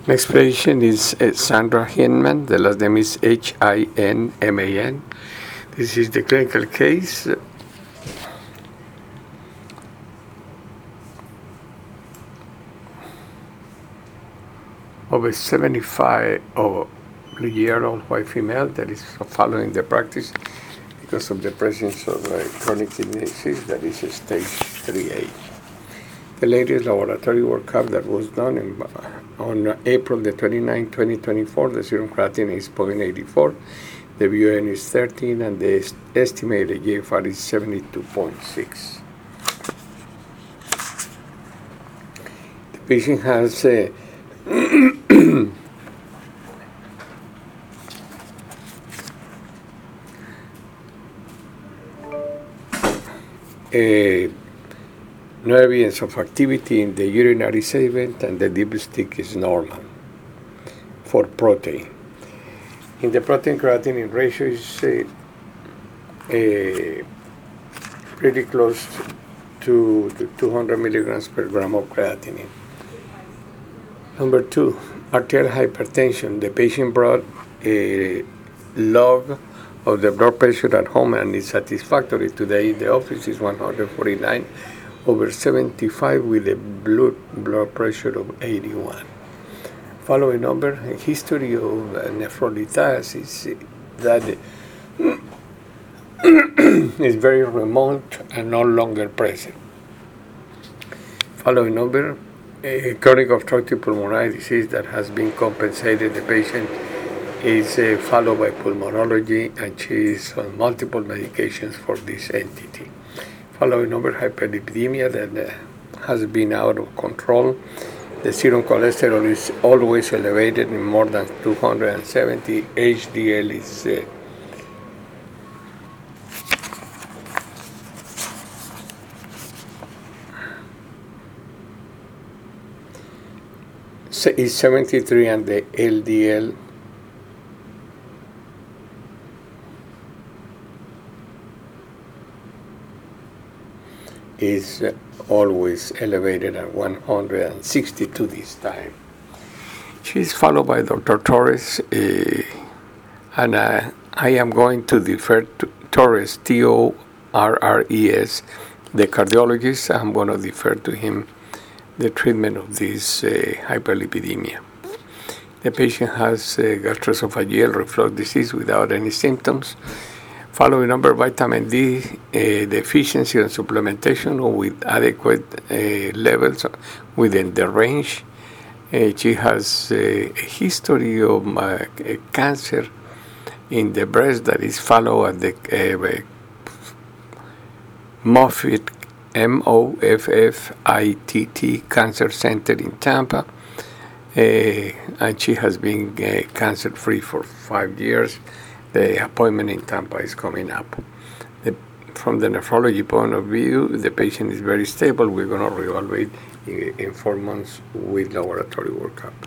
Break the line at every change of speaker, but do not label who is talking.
Next patient is Sandra Hinman. The last name is Hinman. This is the clinical case. Of a 75-year-old white female that is following the practice because of the presence of chronic kidney disease that is stage 3A. The latest laboratory workup that was done on April the 29th, 2024, the serum creatinine is 0.84, the BUN is 13, and the estimated GFR is 72.6. The patient has no evidence of activity in the urinary sediment, and the dipstick is normal for protein. In the protein creatinine ratio is pretty close to the 200 milligrams per gram of creatinine. Number 2, arterial hypertension. The patient brought a log of the blood pressure at home and is satisfactory. Today in the office is 149/75 with a blood pressure of 81. Following number, a history of nephrolithiasis that is very remote and no longer present. Following number, a chronic obstructive pulmonary disease that has been compensated. The patient is followed by pulmonology, and she is on multiple medications for this entity. Following number, hyperlipidemia that has been out of control. The serum cholesterol is always elevated in more than 270. HDL is is 73, and the LDL is always elevated at 162 this time. She's followed by Dr. Torres, and I am going to defer to Torres, Torres, the cardiologist. I'm going to defer to him the treatment of this hyperlipidemia. The patient has gastroesophageal reflux disease without any symptoms. Following number, vitamin D deficiency and supplementation with adequate levels within the range. She has a history of cancer in the breast that is followed at the Moffitt, Moffitt Cancer Center in Tampa. And she has been cancer-free for 5 years. The appointment in Tampa is coming up. From the nephrology point of view, the patient is very stable. We're going to reevaluate in 4 months with laboratory workup.